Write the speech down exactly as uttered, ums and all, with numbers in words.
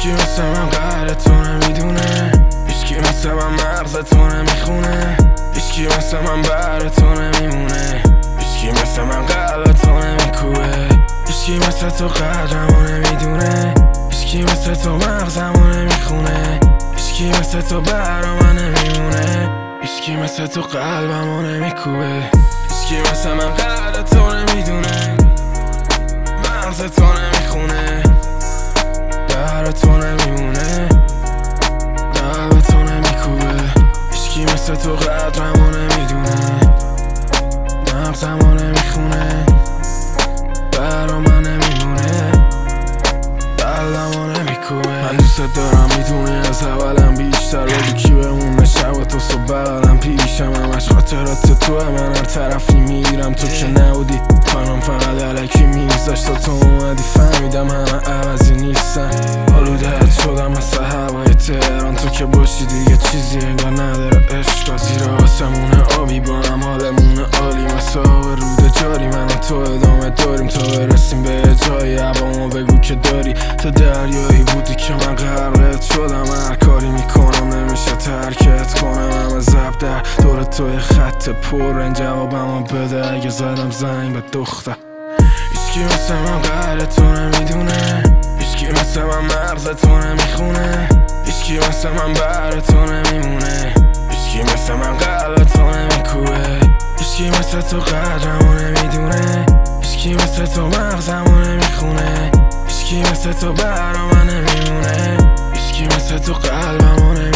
هیچکی مثل من قدرتو نمیدونه، هیچکی مثل من مغزتو نمیخونه، هیچکی مثل من براتو نمیمونه، هیچکی مثل من قلبتو نمیکوبه، هیچکی مثل تو قدرمو نمیدونه، هیچکی مثل تو مغزمو نمیخونه، هیچکی مثل تو برا من نمیمونه، هیچکی مثل تو قلبمو نمیکوبه، هیچکی مثل من قدرتو نمیدونه، مغزتو نمیخونه، براتو نمیمونه، قلبتو نمیکوبه، هیچکی مثل تو قدرمو نمیدونه، مغزمو نمیخونه، برا من نمیمونه، قلبمو نمیکوبه. من دوست دارم میدونی از اولم بیشتر بگو کی بمونه شب تو صبح بغلم پیشم، همش خاطرات توه، من هر طرفی میرم تو که نبودی، منم فقط علکی میگذاشت تا تو اومدی، فهمیدم همه عوضی نیستن، آلوده شدم مثل هوای تهران، تو که باشی دیگه چیزی انگار نداره عشقا، زیر آسمونه آبی با هم حالمونه عالی، مثل آب رود جاری من و تو ادامه داریم تا برسیم به جایی، عبامو بگو که داری، تو دریایی بودی که من غرقت شدم، هر کاری میکنم نمیشه ترکت کنم، همه زب در دور توی خط پر این جوابمو بده اگه زدم زنگ به دختر. هیچکی مثل من قدرتو نمیدونه، هیچکی مثل من مغزتو نمیخونه، هیچکی مثل من براتو نمیمونه، هیچکی مثل من قلبتو نمیکوبه، هیچکی مثل تو قدرمو نمیدونه، هیچکی مثل تو مغزمو نمیخونه، هیچکی مثل تو برا من نمیمونه، هیچکی مثل تو قلبمو نمیمونه.